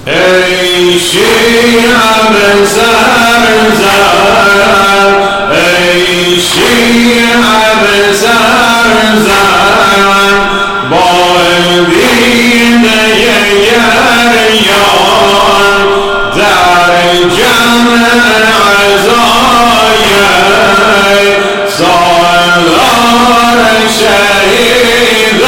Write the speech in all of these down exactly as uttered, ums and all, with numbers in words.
ای شیعه به سر زن، ای شیعه به سر زن، با دیده یریان در جمع عزای سالار شهیدان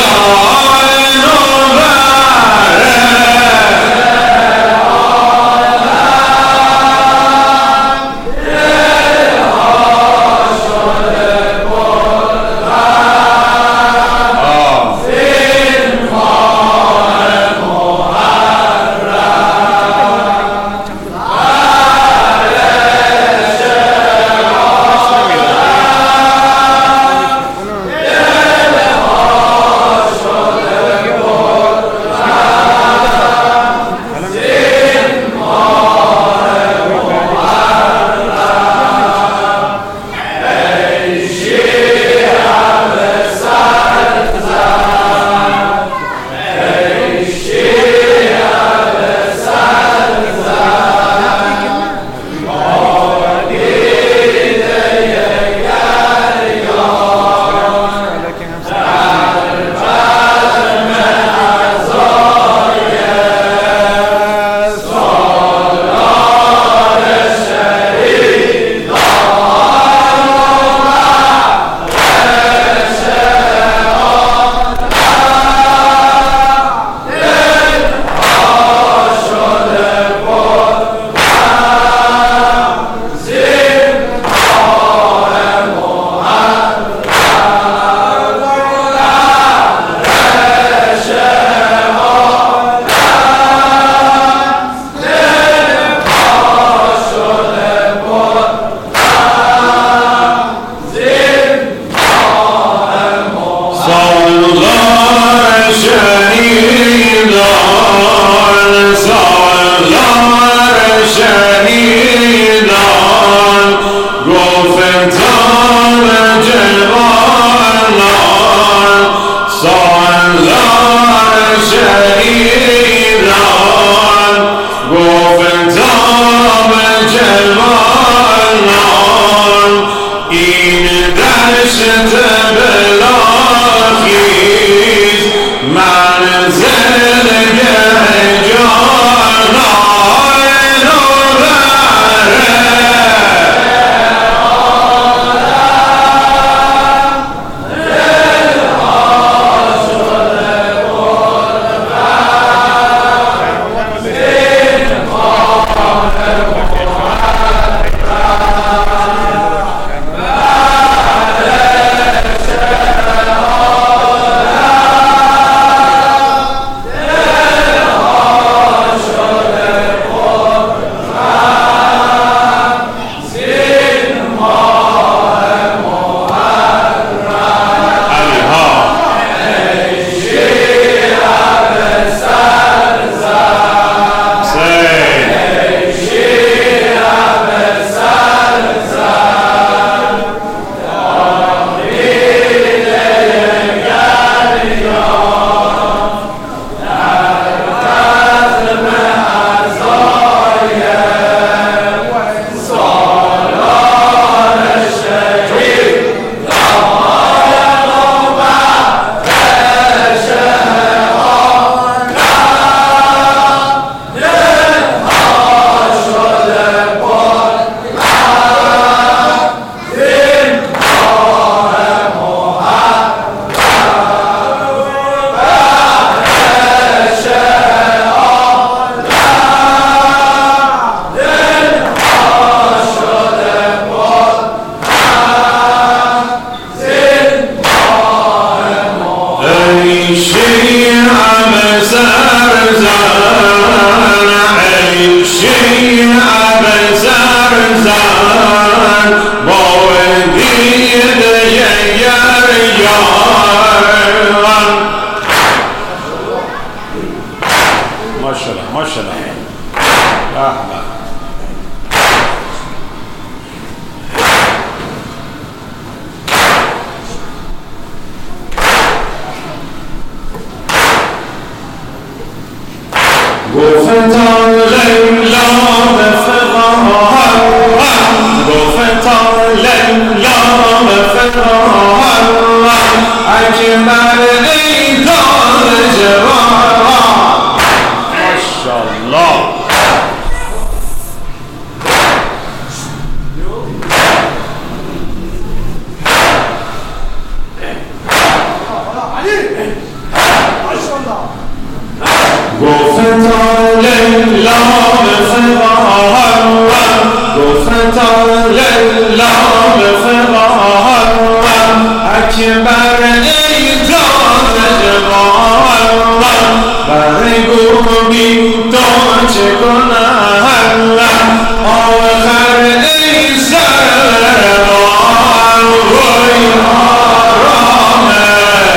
گفتم اکبر ای تاج جوان. ماشاءالله. گفتار لیلا به فقار گفتار لیلا به فقار اکبر ای تاج جوان. برای گوبی تو چه کنم آخر ای سروان. وی آرامه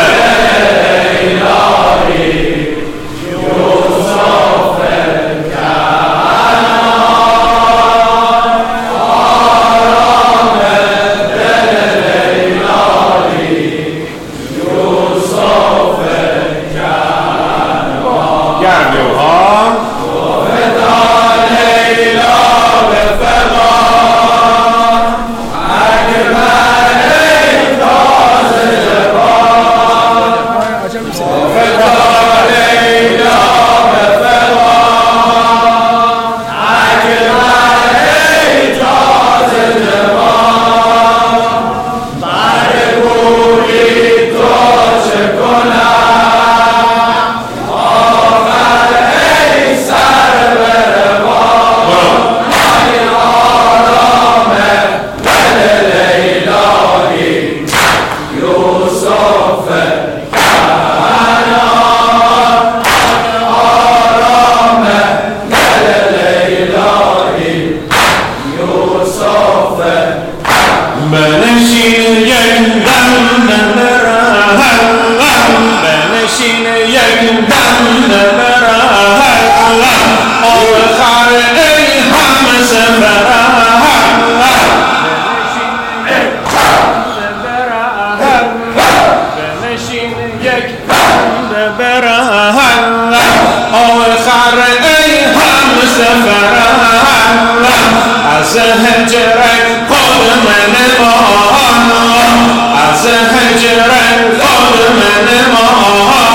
از هجرت خود من ما از هجرت خود من ما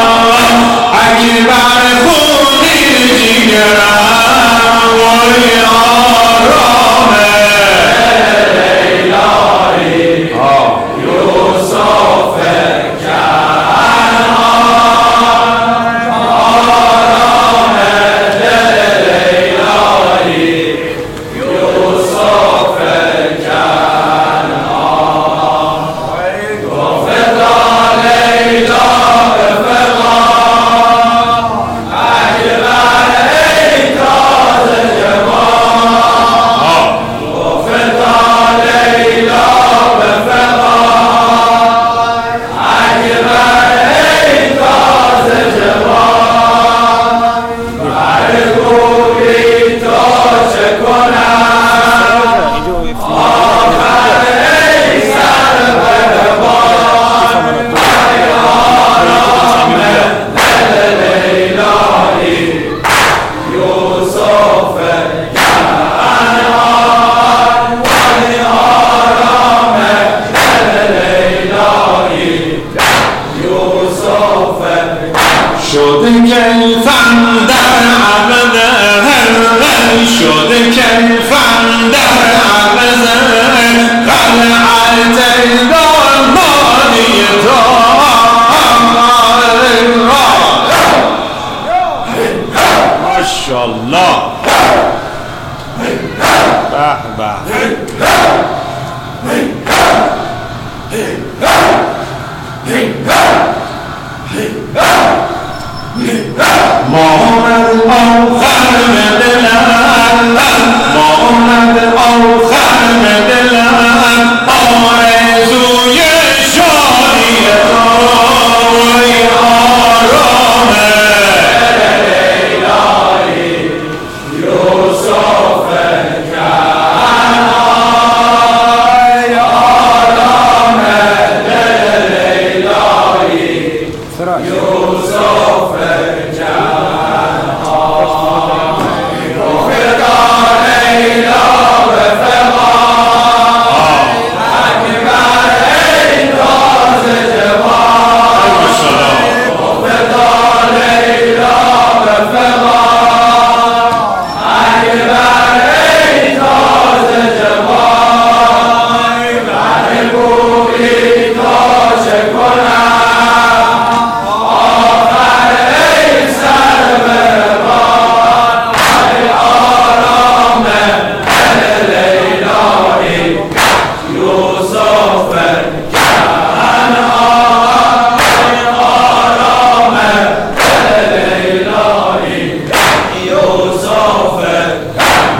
اکبر خونی جگرم وی آرامه لیلایی یوسف کنعان آرامه لیلایی یوسف کنعان. گفتا لیلا به فقار اکبر ای تاج جوان. گفتا لیلا به فقار اکبر ای تاج جوان. بر گوری تو چه کنم آخر ای سروربان. ای آرامه دل لیلایی یوسف کنعان. ای آرامه دل لیلایی یوسف شده کیفم در عبد هر شده کیفم در عبد قلعت دامانی تو. ماشاءالله. به به. محمد آخر میں دلان محمد آخر میں دلان آرزوی شادی تو وی آرامه لیلایی یوسف کنعان. آرامه دل لیلایی یوسف کنعان.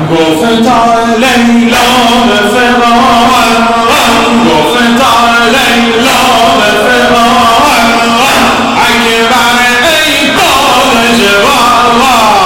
گفتا لیلا به فراق گفتا لیلا به فراق اکبر ای بال جواب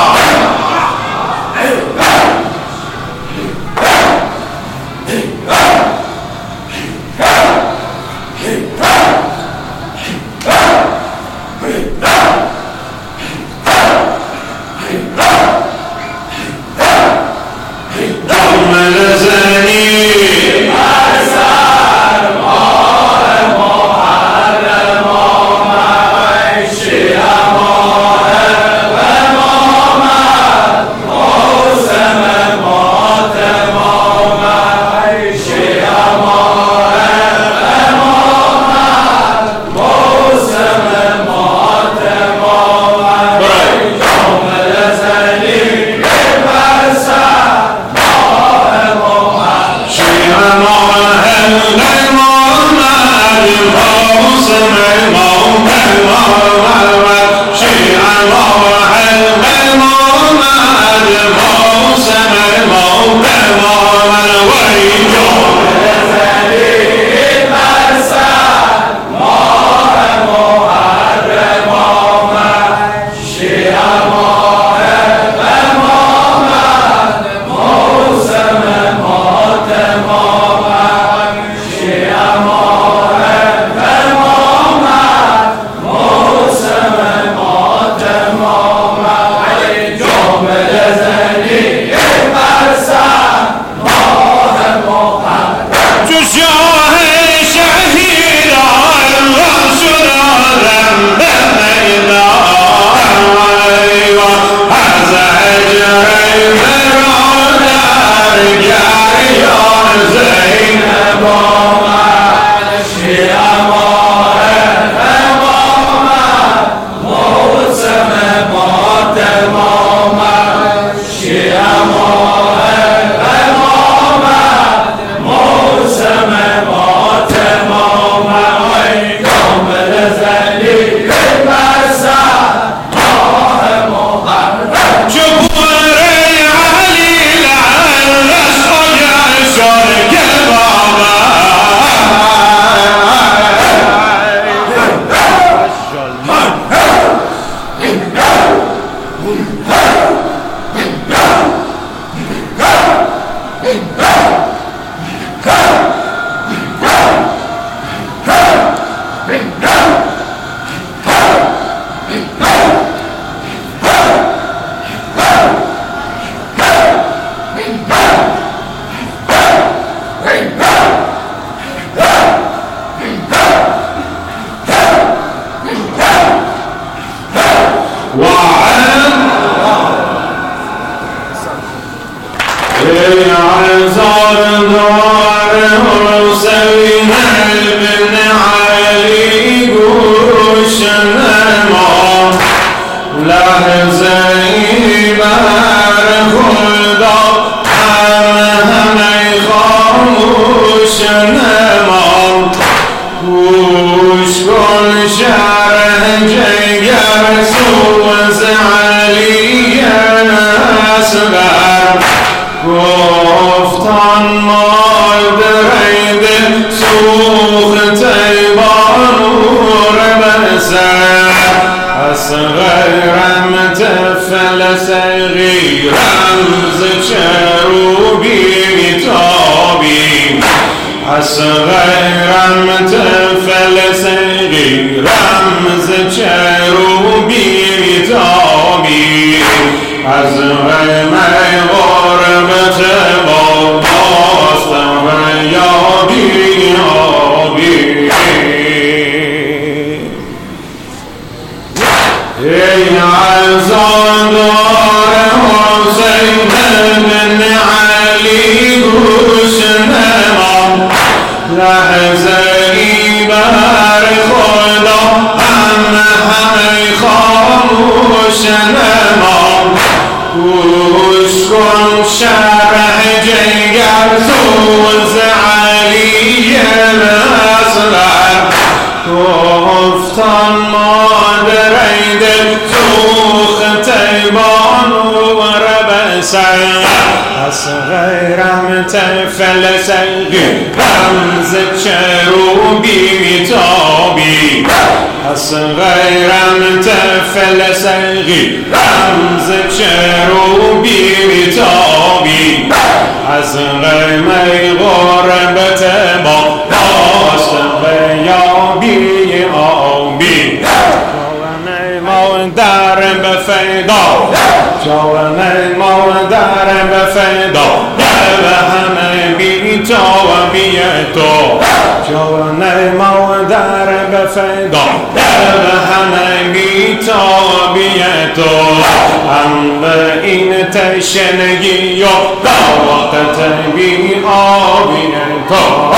سر از غیرم تفل سگی رمز چروبی میتابی از غیرم تفل سگی رمز چروبی میتابی از غیمی غربت با داشت غیابی آبی جوانه مادر بفیدا جوانه مادر بفیدا به همه بی تو و بی تو جوانه مادر بفیدا به همه بی تو و بی تو هم به این تشنگی و طاقت بی آبی تو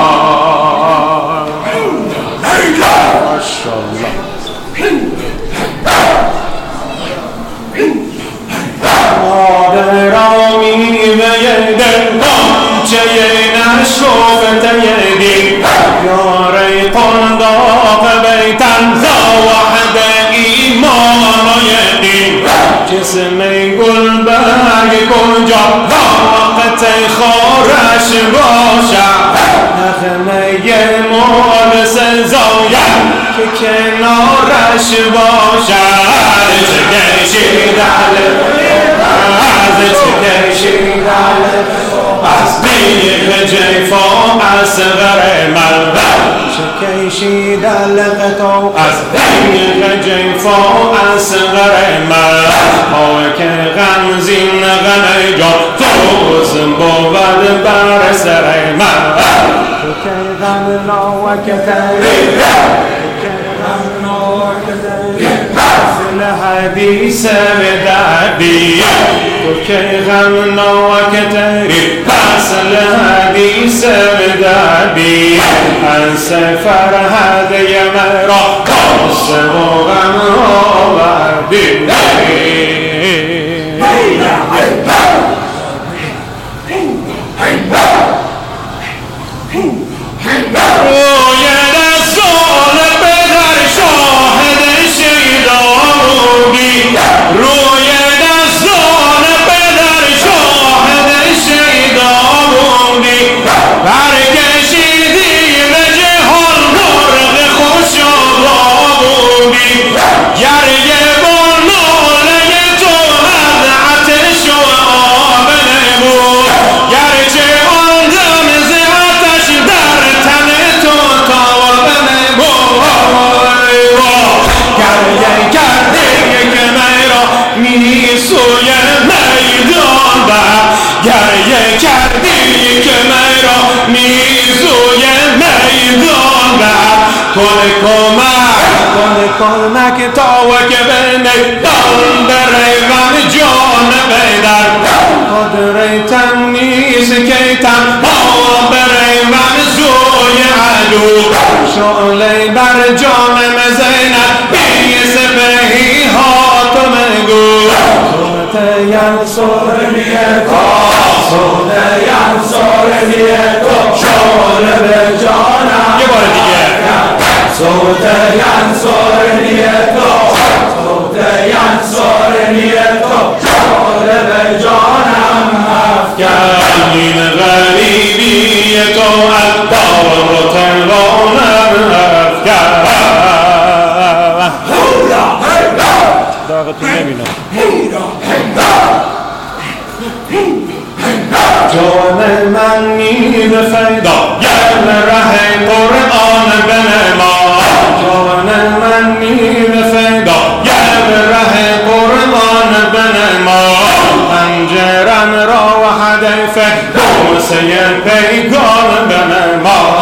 ماشاءالله مادر آمیده دل قنچه نشوفته دل یاره قنداق بیتن زواحد ایمان و یقین جسم گل برگ کجا وقت خارش باشد نغمه مال سزایم که کنارش باشد چه کشید از چه کشید از بیخ جیفا اصغر ملبر چه کشید لغتو از بیخ جیفا اصغر ملبر که غمزین غم جان توزم بود بر سر من که غم نو کتری که غم نو کتری حدیث بدعبی تو که غم نوکتری اصل حدیث بدعبی از سفر هدی مرا قصه و غم آوردی روی دستان پدر شاهد شیدانی روی دستان پدر شاهد شیدانی برکشیدی به جهان مرغ خوش آبادی گریه با ناله تو از آتش و آب نبود گرچه آن دم ز آتش در تن تو تاب نبود گریه کردی که مرا می سوی میدان بر گریه کردی که مرا می سوی میدان بر کن کمک کن کمک تا و که به میدان بروم جان بدر قدرتم نیست که تنها بروم سوی عدو شعله بر جانم زینب بی سپهی ها تو مگو صورت ینصرنی تو صورت ینصرنی تو شعله به جانم یه بار دیگه صورت ینصرنی تو صورت ینصرنی تو شعله به جانم افکن این غریبی تو عطار و تنوانم افکن داغتون نبینم جان من می بفیدا گل ره قرآن بنما جان من می بفیدا گل ره قرآن بنما پنجرم را و هدف بوسه پیگان بنما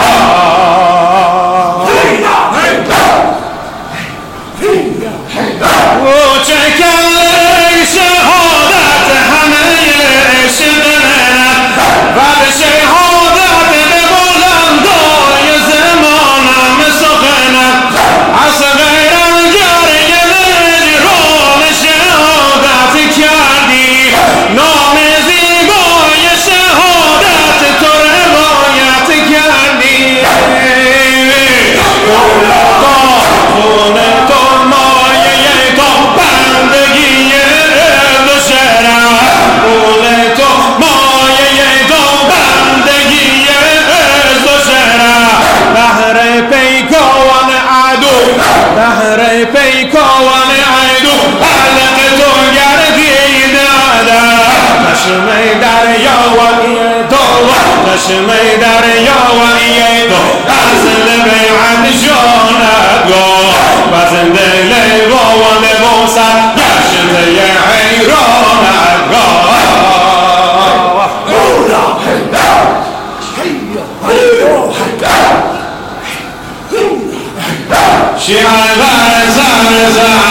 او چه کله شهادت همه عشق من و به شهادت به بلندای زمانم سخنم از غیرم گریه نجران شهادت کردی نام زیبای شهادت تو روایت کردی شمی دریا و ایدو از لبیعت جانگا و زنده لیبا و لبوسر گشته حیرانگا شیعه زر زر زر